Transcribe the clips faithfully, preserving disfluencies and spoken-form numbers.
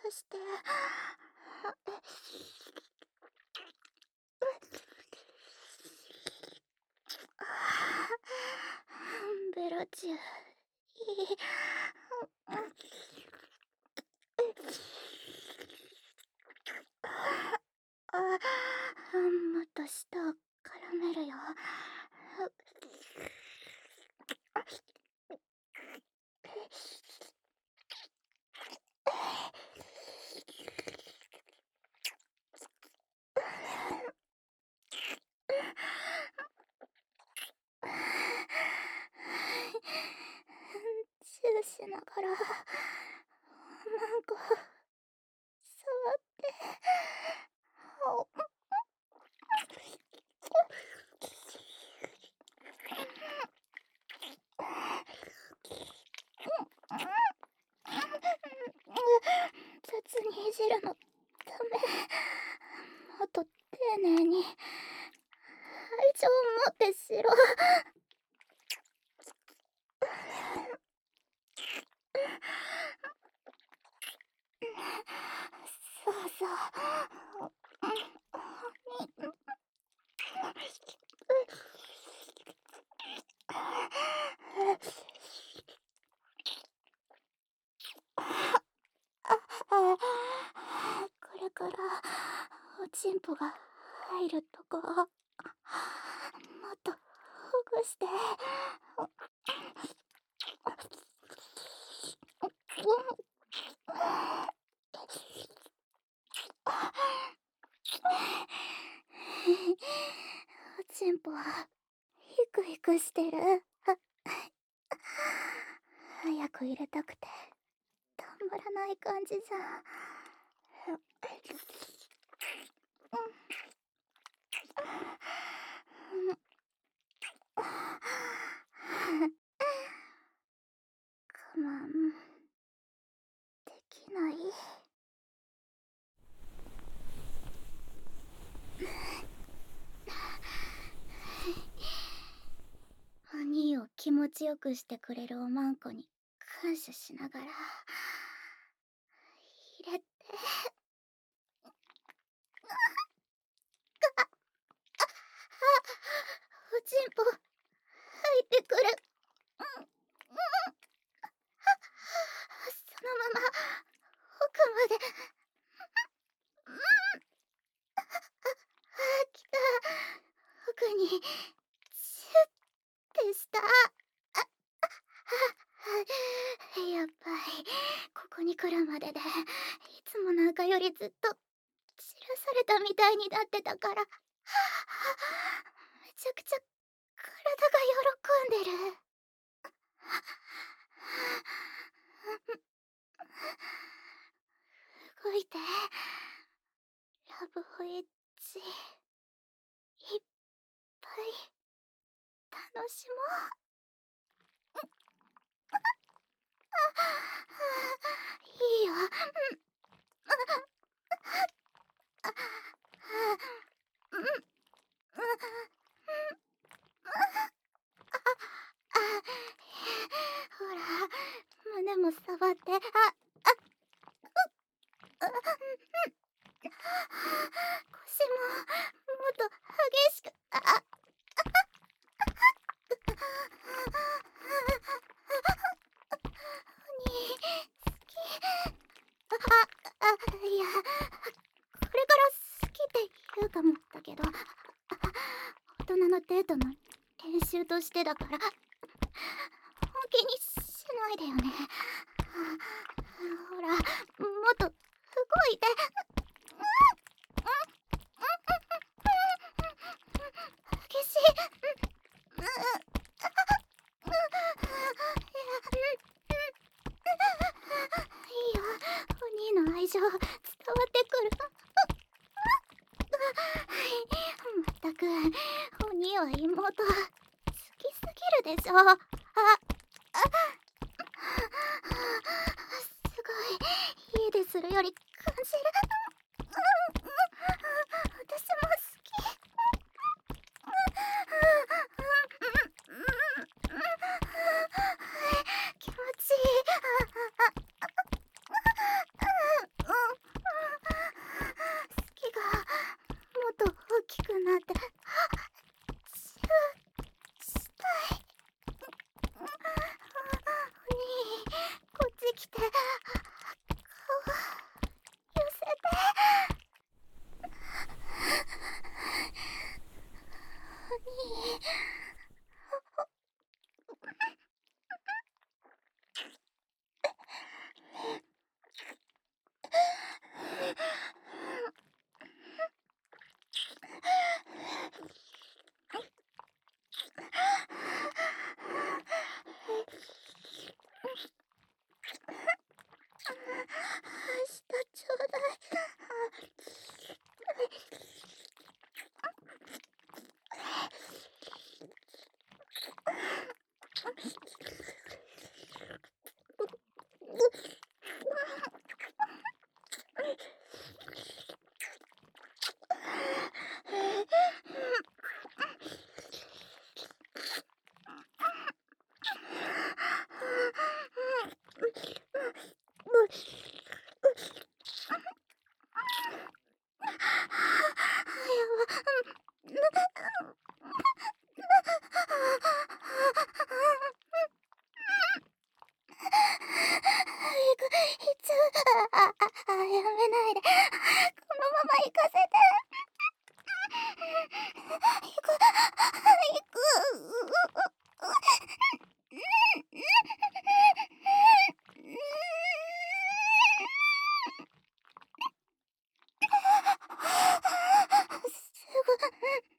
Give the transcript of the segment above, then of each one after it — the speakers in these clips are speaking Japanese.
して。ベロチュー、いい。あ、もっと舌を絡めるよ。チューしながら、なんか、触って。雑にいじるのダメ。もっと丁寧に愛情を持ってしろ。そうそう。これからおちんぽが入るとこをもっとほぐして。おちんぽはヒクヒクしてる。早く入れたくてたまらない感じじゃん。我慢できない。お兄を気持ちよくしてくれるおまんこに感謝しながら入れて。おちんぽ入ってくる。そのまま奥まで。来た。奥にチュッてした。やっぱりここに来るまででいつもなんかよりずっと散らされたみたいになってたから、めちゃくちゃ体が喜んでる。動いて。ラブホエッジいっぱい楽しもう。いいよ。ほら、胸も触って。あ、あ、腰ももっと激しく。あ、に好き。あ、あ、いや、これから好きって言うかもだけど、大人のデートの練習としてだから、本気にしないでよね。ほら、もっと動いて。激しい。いいよ、お兄の愛情伝わってくる。まったく、お兄は妹好きすぎるでしょ。あ、あ、すごい、家でするより感じる。私も好き。気持ちいい。 あ、あ、あ、やめないで。このまま行かせて。行く、行く。すぐ。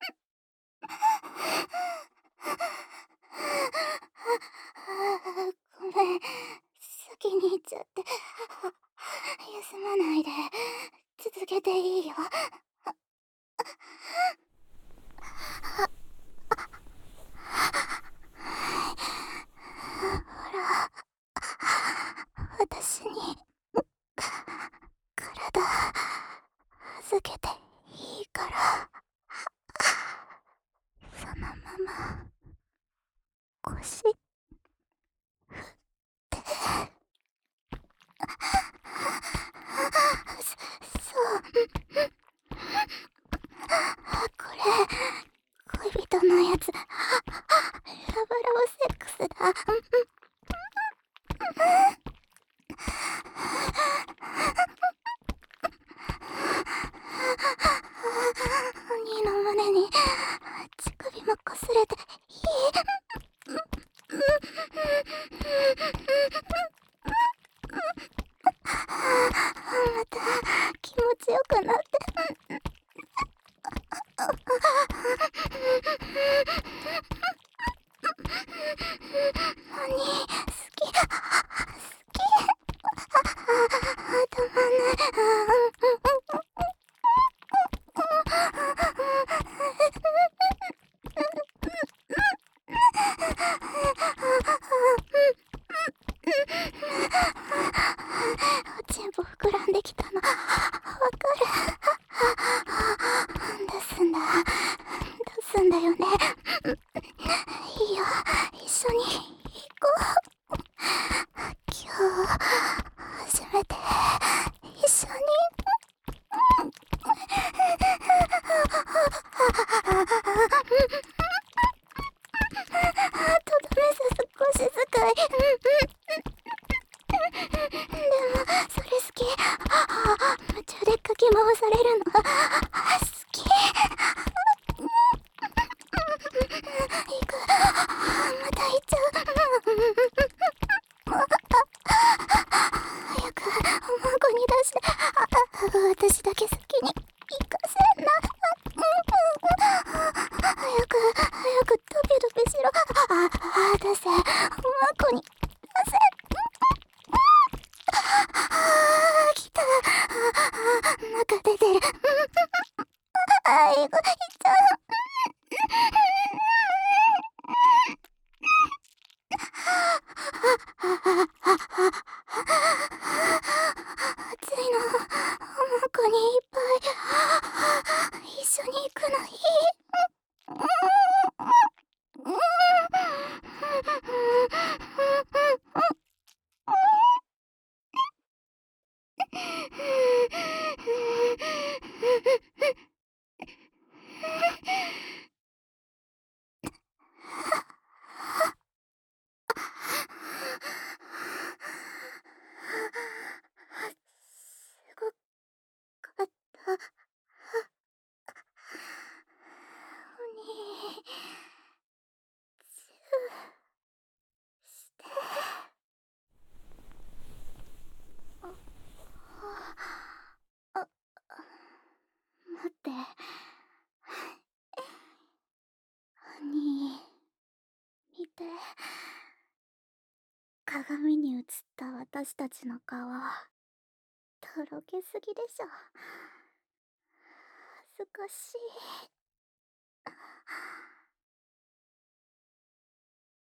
ごめん、先に行っちゃって。休まないで。続けていいよ。ほら、私に体預けていいから、そのまま腰ってそそう、これ恋人のやつ、ラブラブセックスだ。兄の胸に乳首もこすれていい？また気持ちよくなって。何好き、好き。たまんない。おちんぽ膨らんできたのわかる。出すんだ、出すんだよね。いいよ、一緒に行こう。今日初めて一緒にとどめさ少しずつかい。でもそれ好き。夢中でかき回されるの好き。行く、また行っちゃう。早くおまんこに出して、私だけ先に行かせんな。早く早くドピドピしろ。ああ、出せ、おまんこに出せ。あー、来た。中出てる。あー、いっちゃう。暑いの、おまんこにいっぱい。一緒に行くのいい？すごかった。にチューして。あ、あ、あ、待って。に見て。鏡に映った私たちの顔、とろけすぎでしょ。恥ずかしい。